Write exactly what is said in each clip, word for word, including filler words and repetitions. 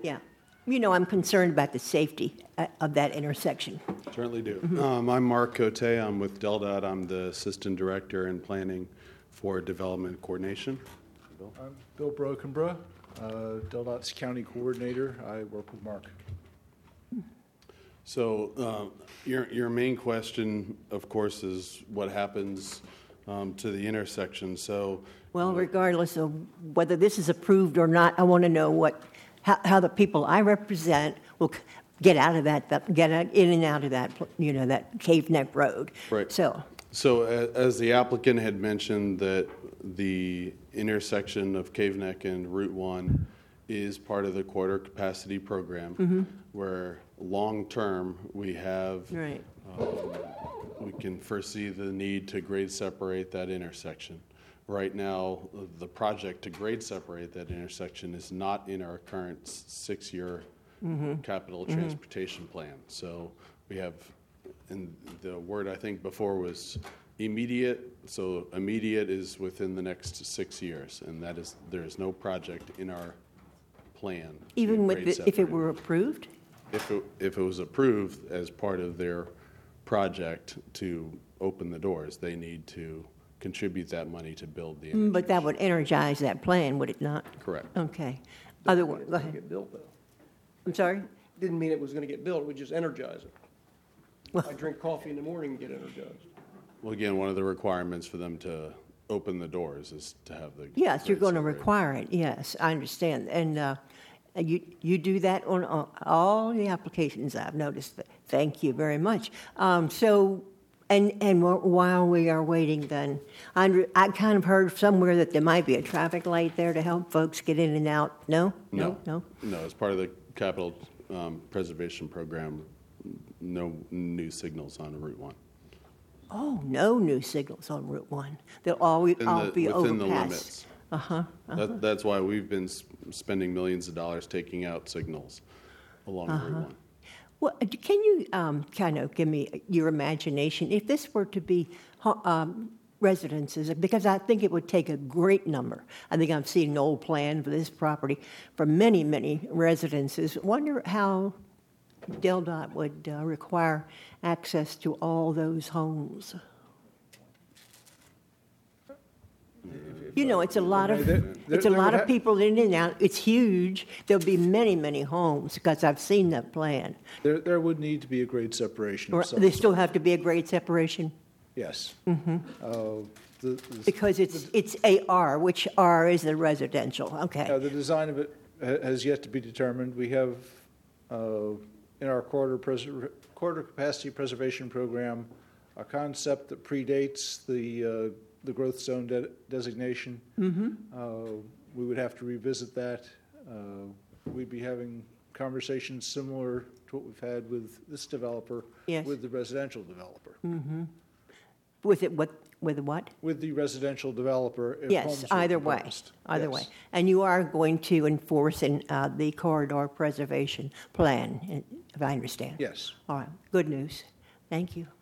Yeah. You know, I'm concerned about the safety uh, of that intersection. Certainly do. Mm-hmm. Um, I'm Mark Cote. I'm with DelDOT. I'm the Assistant Director in Planning for Development Coordination. Bill? I'm Bill Brokenborough, uh, DelDOT's County Coordinator. I work with Mark. So uh, your your main question, of course, is what happens um, to the intersection. So, Well, regardless of whether this is approved or not, I want to know what how, how the people I represent will c- get out of that, that get out, in and out of that, you know, that Cave Neck Road. Right. So, so a- as the applicant had mentioned, that the intersection of Cave Neck and Route One is part of the quarter capacity program, mm-hmm. where long term we have. Right. Um, we can foresee the need to grade separate that intersection. Right now, the project to grade separate that intersection is not in our current s- six-year Mm-hmm. capital transportation plan. So we have, and the word I think before was immediate. So immediate is within the next six years, and that is, there is no project in our plan. to Even with grade the, if it separate. were approved? If it, if it was approved as part of their project to open the doors, they need to contribute that money to build the Mm, But that interchange. would energize that plan, would it not? Correct. Okay. Other, go It's gonna ahead. get built, though. I'm sorry? Didn't mean it was gonna get built, it would just energize it. Well- I drink coffee in the morning and get energized. Well, again, one of the requirements for them to open the doors is to have the. Yes, you're grade going to separated. require it, yes, I understand. And uh, you you do that on uh, all the applications I've noticed. Thank you very much. Um, So, and and wh- while we are waiting then, I under- I kind of heard somewhere that there might be a traffic light there to help folks get in and out. No? No. No? No, as part of the capital um, preservation program, no new signals on Route One. Oh, no new signals on Route one. They'll all, In all the- be within the overpass. limits. Uh-huh. That, that's why we've been s- spending millions of dollars taking out signals along Uh-huh. Route One. Well, uh, can you um, kind of give me your imagination? If this were to be ho- um, residences, because I think it would take a great number. I think I've seen an old plan for this property for many, many residences. Wonder how DelDOT would uh, require access to all those homes. You know, it's a lot of, There- there- it's a there lot would of ha- people in and out. It's huge. There'll be many, many homes because I've seen that plan. There, there would need to be a grade separation Or of some they sort. still have to be a grade separation Yes. Uh, the- the- because it's it's A R, which R is the residential. Uh, Okay. The design of it ha- has yet to be determined. We have, uh, in our quarter preser- quarter capacity preservation program, a concept that predates the, uh, the growth zone de- designation. Mm-hmm. Uh, We would have to revisit that. Uh, We'd be having conversations similar to what we've had with this developer, Yes. with the residential developer. With it, what with what? With the residential developer, if homes Yes, were either way, proposed. either Yes. way. And you are going to enforce in uh, the corridor preservation plan, if I understand. Yes. All right. Good news. Thank you.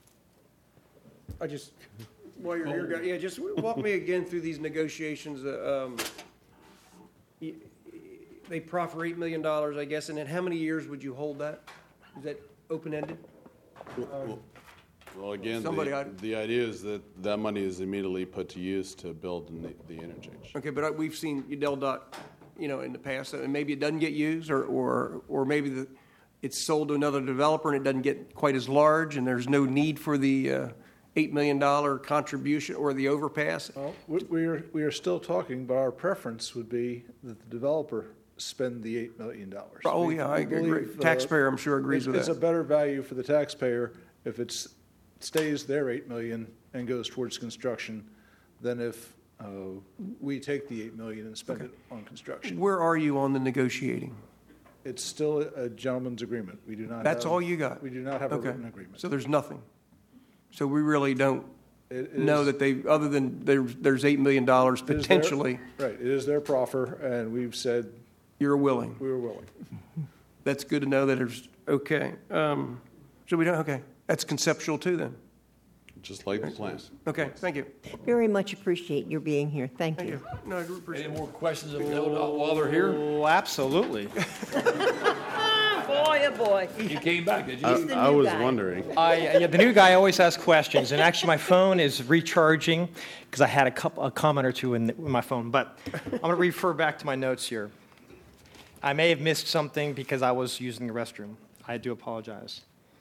I just, while you're here, guy- yeah, just walk me again through these negotiations. uh, um, y- They proffer eight million dollars, I guess, and then how many years would you hold that? Is that open-ended? Well, well, again, Somebody the, ought- the idea is that that money is immediately put to use to build the, the interchange. Okay, but I- we've seen DelDOT, you know, in the past, and maybe it doesn't get used, or, or, or maybe the, it's sold to another developer and it doesn't get quite as large, and there's no need for the uh, eight million dollars contribution or the overpass. Well, we- we are, we are still talking, but our preference would be that the developer spend the eight million dollars. Oh, yeah, I agree. Taxpayer, I'm sure, agrees with It's a that. better value for the taxpayer if it's, stays their eight million dollars and goes towards construction than if uh, we take the eight million dollars and spend it on construction. Where are you on the negotiating? It's still a gentleman's agreement. We do not have. That's all you got? We do not have a Okay. written agreement. So there's nothing. So we really don't It- it know is- that they, other than there's, there's eight million dollars it is their- potentially, Right, it is their proffer, and we've said you're willing. we were willing. That's good to know that there's, okay. Um, So we don't, okay. That's conceptual too then. just like the plan. Okay, thank you. Very much appreciate your being here. Thank Thank you. you. No, I do appreciate Any it. more questions of DelDOT while they're here? Oh, absolutely. Boy, oh boy. You came back, did you? I, He's the I new was guy. wondering. I, yeah, the new guy always asks questions, and actually my phone is recharging because I had a, couple, a comment or two in, the, in my phone. But I'm going to refer back to my notes here. I may have missed something because I was using the restroom. I do apologize.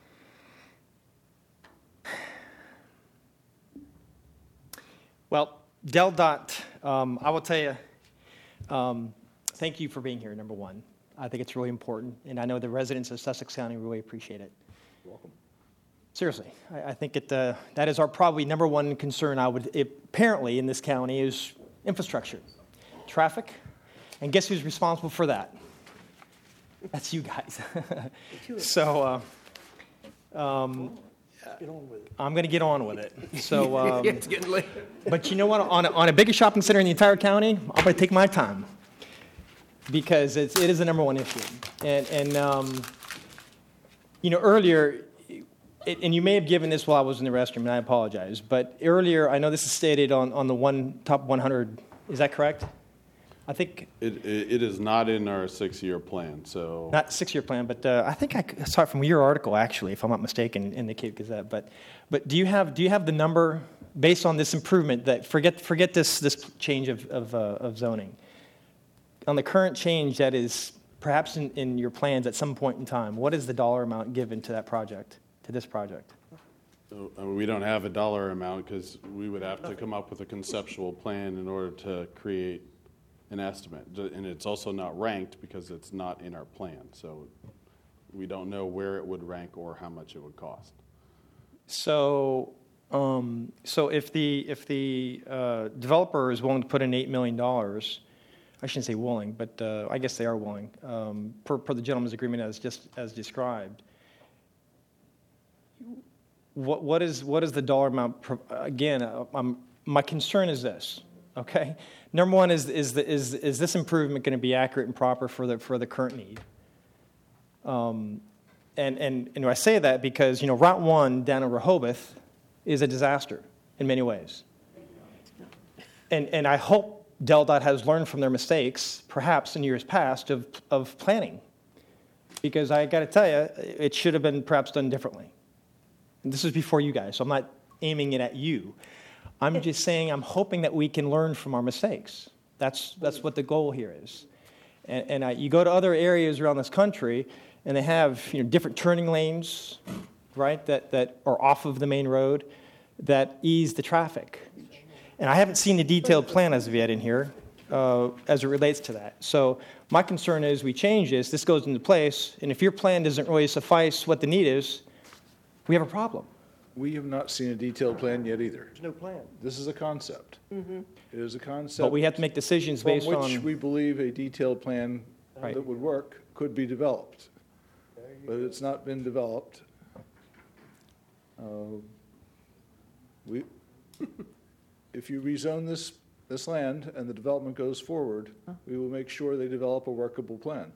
Well, DelDOT, um, I will tell you, um, thank you for being here, number one. I think it's really important, and I know the residents of Sussex County really appreciate it. Welcome. Seriously, I, I think it, uh, that is our probably number one concern. I would it, apparently in this county is infrastructure, traffic, and guess who's responsible for that? That's you guys. so uh, um, I'm going to get on with it. So, um, Yeah, it's getting late. but you know what? On a, on a biggest shopping center in the entire county, I'm going to take my time because it's, it is the number one issue. And, and um, you know, earlier. It, and you may have given this while I was in the restroom, and I apologize. But earlier, I know this is stated on, on the one top one hundred. Is that correct? I think It, it, it is not in our six-year plan, so. not six-year plan, but uh, I think I saw it from your article actually, if I'm not mistaken, in the Cape Gazette. But but do you have do you have the number based on this improvement that forget forget this this change of of, uh, of zoning on the current change that is perhaps in, in your plans at some point in time? What is the dollar amount given to that project? To this project? So, I mean, we don't have a dollar amount because we would have to come up with a conceptual plan in order to create an estimate. And it's also not ranked because it's not in our plan. So we don't know where it would rank or how much it would cost. So, um, so if the if the uh, developer is willing to put in eight million dollars, I shouldn't say willing, but uh, I guess they are willing um, per, per the gentleman's agreement as just as described. What what is what is the dollar amount? Per, again, uh, I'm, my concern is this. Okay, number one is is the, is is this improvement going to be accurate and proper for the for the current need? Um, and and and I say that because you know Route One down in Rehoboth is a disaster in many ways. And and I hope DelDOT has learned from their mistakes, perhaps in years past, of of planning, because I got to tell you, it should have been perhaps done differently. And this is before you guys, so I'm not aiming it at you. I'm just saying I'm hoping that we can learn from our mistakes. That's that's what the goal here is. And, and I, you go to other areas around this country, and they have you know different turning lanes, right? That that are off of the main road, that ease the traffic. And I haven't seen the detailed plan as of yet in here, uh, as it relates to that. So my concern is we change this. This goes into place, and if your plan doesn't really suffice what the need is, we have a problem. We have not seen a detailed plan yet either. There's no plan. This is a concept. It is a concept. But we have to make decisions based From which on. we believe a detailed plan Right. that would work could be developed. But it's not been developed. Uh, We, if you rezone this, this land and the development goes forward, we will make sure they develop a workable plan.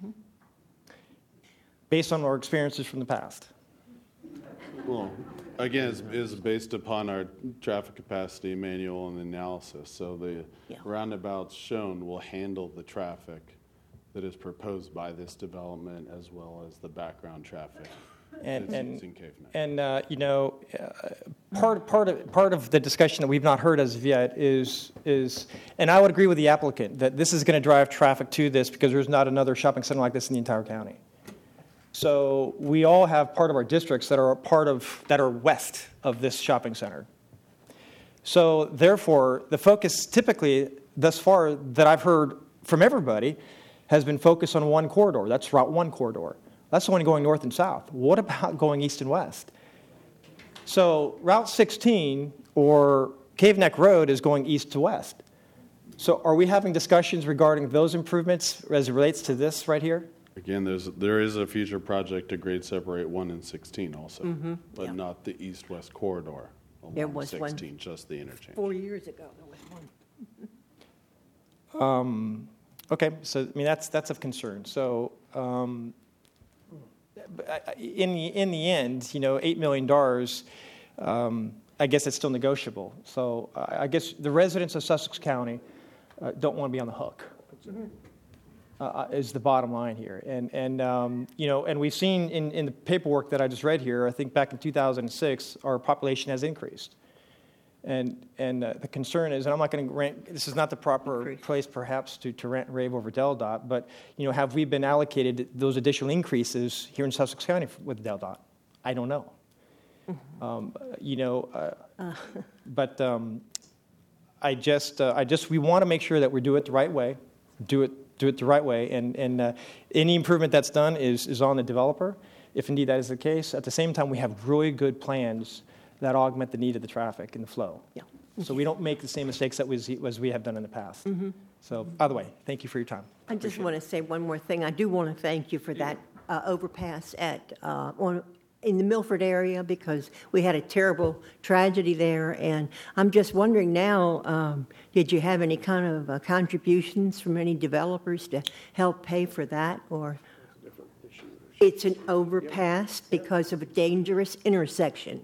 based on our experiences from the past. Well, again, it's, it's based upon our traffic capacity manual and analysis. So the Yeah. roundabouts shown will handle the traffic that is proposed by this development as well as the background traffic. And, that's and, using Cave Neck. and uh, you know, uh, part, part, of, part of the discussion that we've not heard as of yet is, is, and I would agree with the applicant, that this is going to drive traffic to this because there's not another shopping center like this in the entire county. So we all have part of our districts that are part of, that are west of this shopping center. So therefore, the focus typically thus far that I've heard from everybody has been focused on one corridor. That's Route one corridor. That's the one going north and south. What about going east and west? So Route sixteen or Cave Neck Road is going east to west. So are we having discussions regarding those improvements as it relates to this right here? Again, there's, there is a future project to grade separate one and sixteen also, but yeah. not the east-west corridor There along was one. sixteen, just the interchange. Four years ago, there was one. Um, okay, so I mean that's that's of concern. So um, in the in the end, you know, eight million dollars. Um, I guess it's still negotiable. So uh, I guess the residents of Sussex County uh, don't want to be on the hook. Uh, is the bottom line here, and and um, you know, and we've seen in, in the paperwork that I just read here. I think back in two thousand six, our population has increased, and and uh, the concern is, and I'm not going to rant. This is not the proper Increase. place, perhaps, to to rant and rave over Del Dot. But you know, have we been allocated those additional increases here in Sussex County with Del Dot? I don't know. Um, you know, uh, Uh. but um, I just uh, I just we want to make sure that we do it the right way, do it. do it the right way, and, and uh, any improvement that's done is, is on the developer, if indeed that is the case. At the same time, we have really good plans that augment the need of the traffic and the flow. Yeah. So we don't make the same mistakes that we, as we have done in the past. Mm-hmm. So, by the way, thank you for your time. I just want to say one more thing. I do want to thank you for that uh, overpass at uh, on in the Milford area, because we had a terrible tragedy there, and I'm just wondering now, um, did you have any kind of uh, contributions from any developers to help pay for that, or it's an overpass because of a dangerous intersection?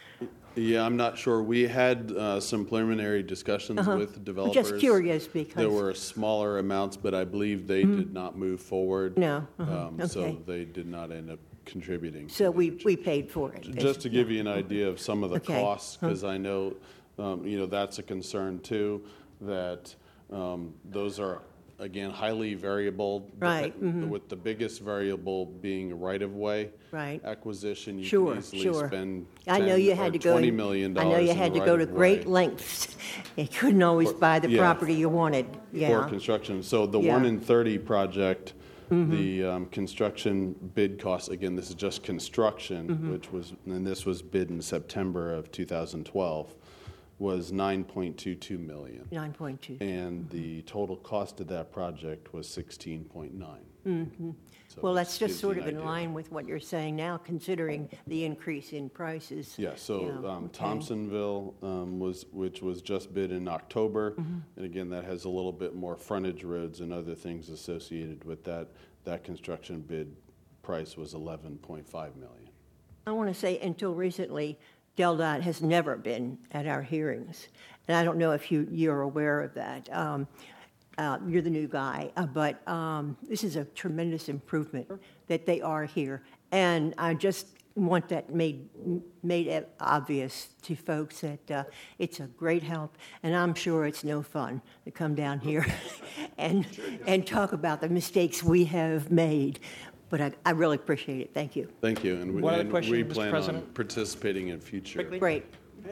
Yeah, I'm not sure. We had uh, some preliminary discussions with I'm developers. just curious because There were smaller amounts, but I believe they did not move forward. No, uh-huh, Um, So okay. they did not end up contributing. to so the we, we paid for it. Just to give you an idea of some of the Okay. costs, because I know, um, you know, that's a concern too, that um, those are, again, highly variable. Right, dep- mhm. With the biggest variable being right-of-way. Right. Acquisition, you Sure, can easily sure. spend I know ten you or had to go. twenty million I dollars know you in had the to go to great right-of-way lengths. You couldn't always buy the yeah. property you wanted. For Yeah. construction. So the Yeah. Mm-hmm. one in thirty project, the um, construction bid cost, again, this is just construction, Mm-hmm. which was, and this was bid in September of two thousand twelve, was nine point two two million. Nine point two. And the total cost of that project was sixteen point nine. Mm-hmm. Well, that's just sort of in line with what you're saying now, considering the increase in prices. Yeah, so Yeah, um, okay. Thompsonville um, was, which was just bid in October. Mm-hmm. And again, that has a little bit more frontage roads and other things associated with that. That construction bid price was eleven point five million. I want to say, until recently, Del Dot has never been at our hearings. And I don't know if you, you're aware of that. Um, uh, You're the new guy, uh, but um, this is a tremendous improvement that they are here. And I just want that made, made obvious to folks that uh, it's a great help. And I'm sure it's no fun to come down here and, and talk about the mistakes we have made. But I, I really appreciate it. Thank you. Thank you. And we, One other and question, we Mister plan on President? participating in future. Great.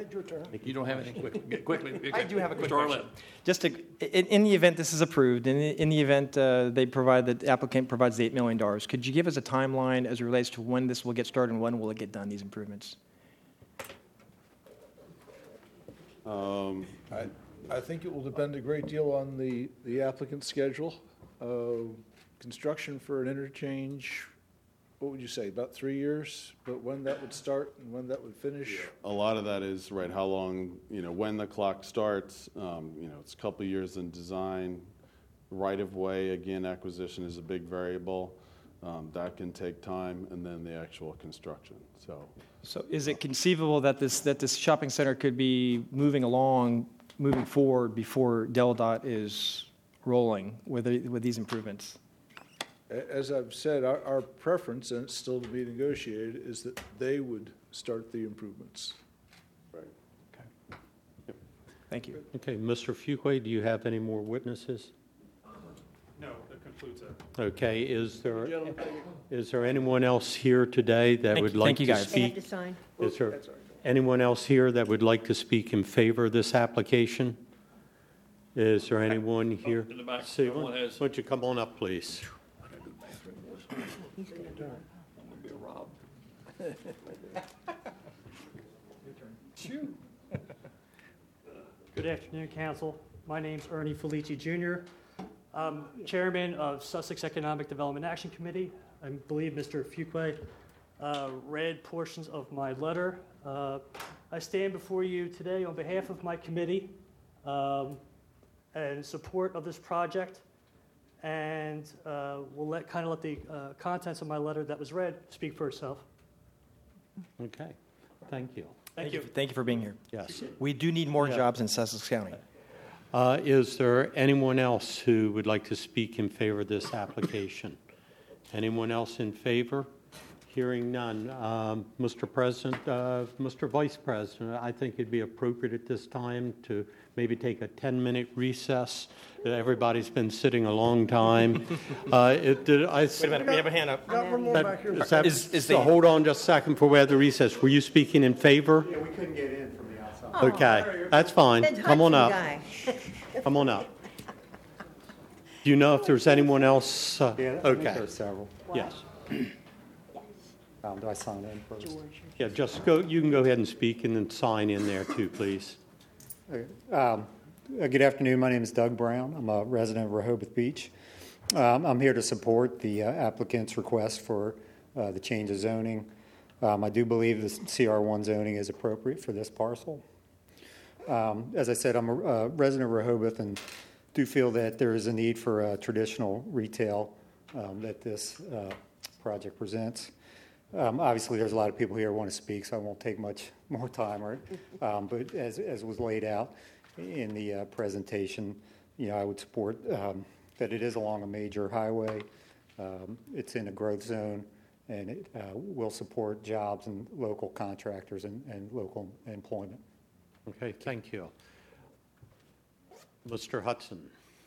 You don't have anything quick, quickly? I do have a quick Mister Arlett. question. Just to, in, in the event this is approved, in the, in the event uh, they provide, the applicant provides the eight million dollars, could you give us a timeline as it relates to when this will get started and when will it get done, these improvements? Um, I, I think it will depend a great deal on the, the applicant's schedule. Uh, Construction for an interchange, what would you say, about three years? But when that would start and when that would finish? A lot of that is, right, how long, you know, when the clock starts, um, you know, it's a couple of years in design. Right-of-way, again, acquisition is a big variable. Um, That can take time, and then the actual construction, so. So is it conceivable that this, that this shopping center could be moving along, moving forward before Del Dot is rolling with, the- with these improvements? A- As I've said, our, our preference, and it's still to be negotiated, is that they would start the improvements. Thank you. Okay, Mister Fuqua, do you have any more witnesses? No, that concludes it. Okay, is there, Gentlemen, thank you. is there anyone else here today that Thank would you- like thank you, to guys. They have speak? to sign. Is there anyone else here that would like to speak in favor of this application? Is there anyone here? In the back, Sue, someone why has- don't you come on up, please? I'm gonna be a Rob. Good afternoon, Council. My name's Ernie Felici Junior I'm Chairman of Sussex Economic Development Action Committee. I believe Mister Fuqua uh, read portions of my letter. Uh, I stand before you today on behalf of my committee um, in support of this project, and uh, we'll let kind of let the uh, contents of my letter that was read speak for itself. Okay, thank you. Thank you. Thank you for being here. Yes. We do need more Yeah. jobs in Sussex County. Uh, Is there anyone else who would like to speak in favor of this application? Anyone else in favor? Hearing none. Um, Mister President, uh, Mister Vice President, I think it'd be appropriate at this time to maybe take a ten-minute recess. Everybody's been sitting a long time. Uh, it- did I- Wait a minute, we have a hand up. Got one more That- back here. is that- Is- is so the- hold on just a second before we have the recess. Were you speaking in favor? Yeah, we couldn't get in from the outside. Oh, Okay, that's fine. That Come on up. Hudson guy. Come on up. Do you know if there's anyone else? uh, Yeah, I think Okay, there's several. yes. Um, do I sign in first? Yeah, just go, you can go ahead and speak and then sign in there too, please. Okay. Um, uh, Good afternoon. My name is Doug Brown. I'm a resident of Rehoboth Beach. Um, I'm here to support the uh, applicant's request for uh, the change of zoning. Um, I do believe the C R one zoning is appropriate for this parcel. Um, As I said, I'm a uh, resident of Rehoboth and do feel that there is a need for uh, traditional retail um, that this uh, project presents. Um, Obviously, there's a lot of people here who want to speak, so I won't take much more time. Or, um, but as, as was laid out in the uh, presentation, you know, I would support um, that it is along a major highway. Um, It's in a growth zone, and it uh, will support jobs and local contractors and, and local employment. Okay, thank you. Mister Hudson.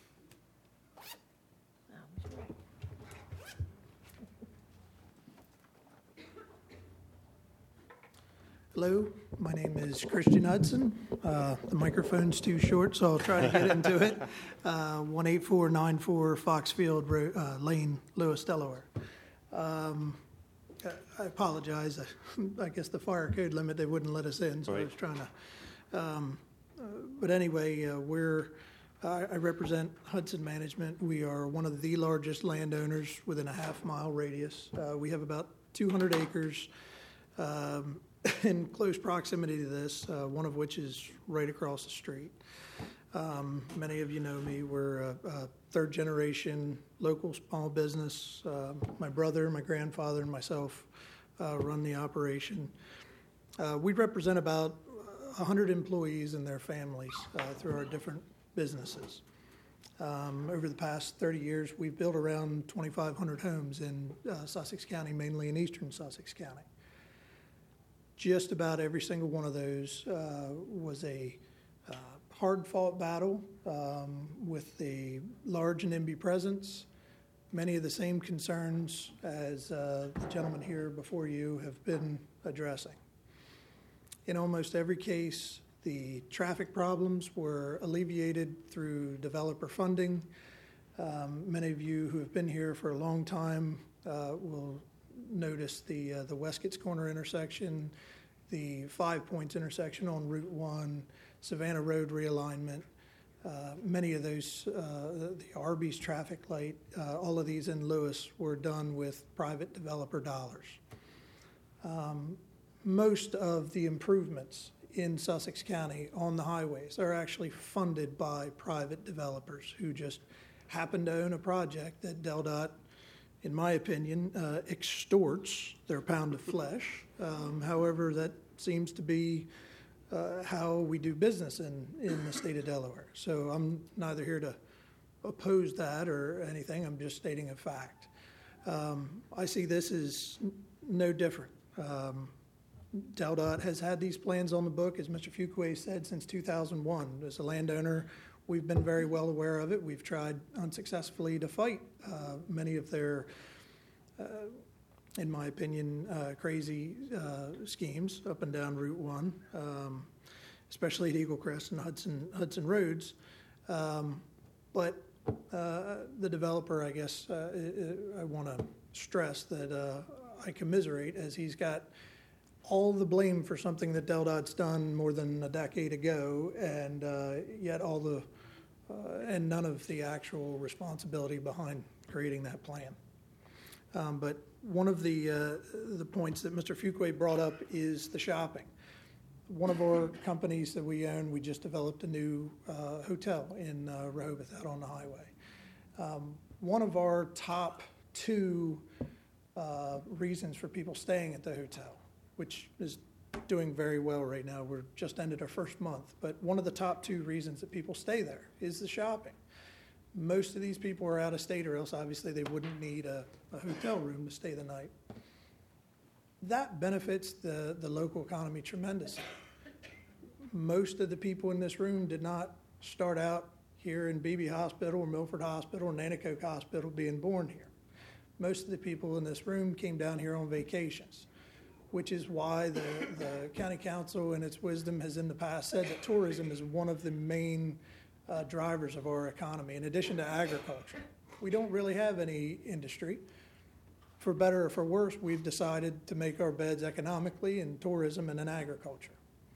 Hello, my name is Christian Hudson. Uh, The microphone's too short, so I'll try to get into it. Uh, one eight four nine four Foxfield Ro- uh, Lane, Lewis, Delaware. Um, I I apologize. I I guess the fire code limit, they wouldn't let us in, so I was Right. trying to. um, uh, But anyway, uh, we're, I I represent Hudson Management. We are one of the largest landowners within a half-mile radius. Uh, We have about two hundred acres um, in close proximity to this, uh, one of which is right across the street. Um, Many of you know me. We're a, a third-generation local small business. Uh, My brother, my grandfather, and myself uh, run the operation. Uh, We represent about one hundred employees and their families uh, through our different businesses. Um, Over the past thirty years, we've built around twenty-five hundred homes in uh, Sussex County, mainly in eastern Sussex County. Just about every single one of those uh, was a uh, hard-fought battle um, with a large N I M B Y presence. Many of the same concerns as uh, the gentleman here before you have been addressing. In almost every case, the traffic problems were alleviated through developer funding. Um, Many of you who have been here for a long time uh, will notice the uh, the Westcott's Corner intersection, the Five Points intersection on Route One, Savannah Road realignment. Uh, many of those, uh, the Arby's traffic light, uh, all of these in Lewis were done with private developer dollars. Um, most of the improvements in Sussex County on the highways are actually funded by private developers who just happen to own a project that DelDOT, in my opinion, uh, extorts their pound of flesh. Um, however, that seems to be uh, how we do business in, in the state of Delaware. So I'm neither here to oppose that or anything. I'm just stating a fact. Um, I see this as n- no different. Um, DelDOT has had these plans on the book, as Mister Fuqua said, since two thousand one. As a landowner, we've been very well aware of it. We've tried unsuccessfully to fight uh, many of their, uh, in my opinion, uh, crazy uh, schemes up and down Route One, um, especially at Eagle Crest and Hudson Hudson Roads. Um, but uh, the developer, I guess, uh, I, I want to stress that uh, I commiserate, as he's got all the blame for something that DelDOT's done more than a decade ago, and uh, yet all the uh, and none of the actual responsibility behind creating that plan. Um, but one of the uh, the points that Mister Fuqua brought up is the shopping. One of our companies that we own, we just developed a new uh, hotel in uh, Rehoboth out on the highway. Um, one of our top two uh, reasons for people staying at the hotel, which is doing very well right now. We're just ended our first month. But one of the top two reasons that people stay there is the shopping. Most of these people are out of state, or else obviously they wouldn't need a, a hotel room to stay the night. That benefits the, the local economy tremendously. Most of the people in this room did not start out here in Beebe Hospital or Milford Hospital or Nanticoke Hospital being born here. Most of the people in this room came down here on vacations, which is why the, the county council in its wisdom has in the past said that tourism is one of the main uh, drivers of our economy, in addition to agriculture. We don't really have any industry. For better or for worse, we've decided to make our beds economically in tourism and in agriculture.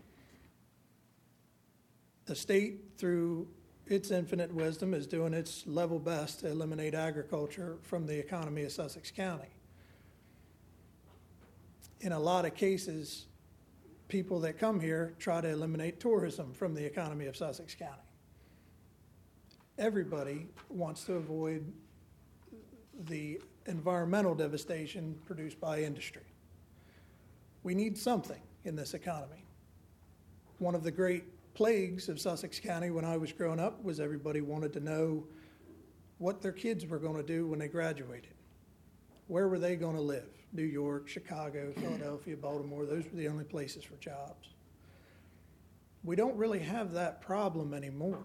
The state, through its infinite wisdom, is doing its level best to eliminate agriculture from the economy of Sussex County. In a lot of cases, people that come here try to eliminate tourism from the economy of Sussex County. Everybody wants to avoid the environmental devastation produced by industry. We need something in this economy. One of the great plagues of Sussex County when I was growing up was everybody wanted to know what their kids were going to do when they graduated. Where were they going to live? New York, Chicago, Philadelphia, Baltimore, those were the only places for jobs. We don't really have that problem anymore.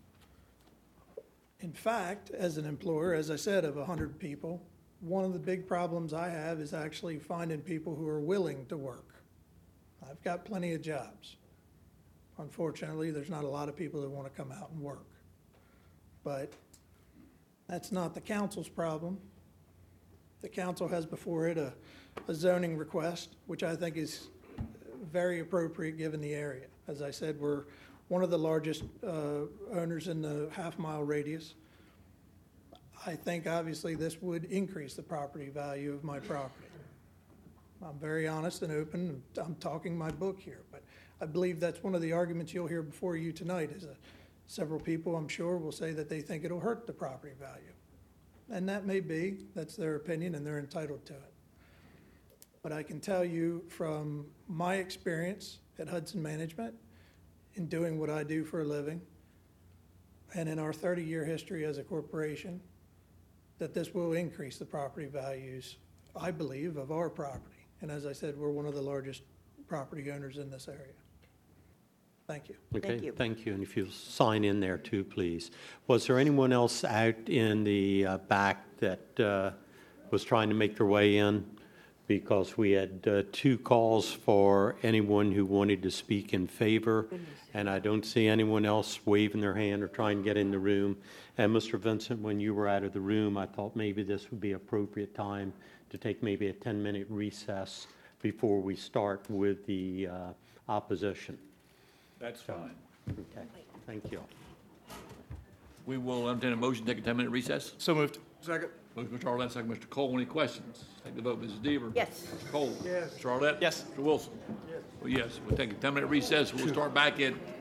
In fact, as an employer, as I said, of one hundred people, one of the big problems I have is actually finding people who are willing to work. I've got plenty of jobs. Unfortunately, there's not a lot of people that want to come out and work. But that's not the council's problem. The council has before it a, a zoning request, which I think is very appropriate given the area. As I said, we're one of the largest uh, owners in the half-mile radius. I think obviously this would increase the property value of my property. I'm very honest and open. I'm talking my book here, but I believe that's one of the arguments you'll hear before you tonight is that several people, I'm sure, will say that they think it'll hurt the property value. And that may be, that's their opinion and they're entitled to it. But I can tell you from my experience at Hudson Management in doing what I do for a living and in our thirty-year history as a corporation, that this will increase the property values, I believe, of our property. And as I said, we're one of the largest property owners in this area. Thank you. Okay, Thank you. thank you. And if you'll sign in there too, please. Was there anyone else out in the uh, back that uh, was trying to make their way in? Because we had uh, two calls for anyone who wanted to speak in favor, and I don't see anyone else waving their hand or trying to get in the room. And Mister Vincent, when you were out of the room, I thought maybe this would be appropriate time to take maybe a ten-minute recess before we start with the uh, opposition. That's fine. Okay, thank you. We will entertain a motion to take a ten-minute recess. So moved. Second. Motion Mister Arlett, second Mister Cole. Any questions? Take the vote. Missus Deaver? Yes. Mister Cole? Yes. Mister Arlett? Yes. Mister Wilson? Yes. Well, yes, we'll take a ten-minute recess. We'll start back at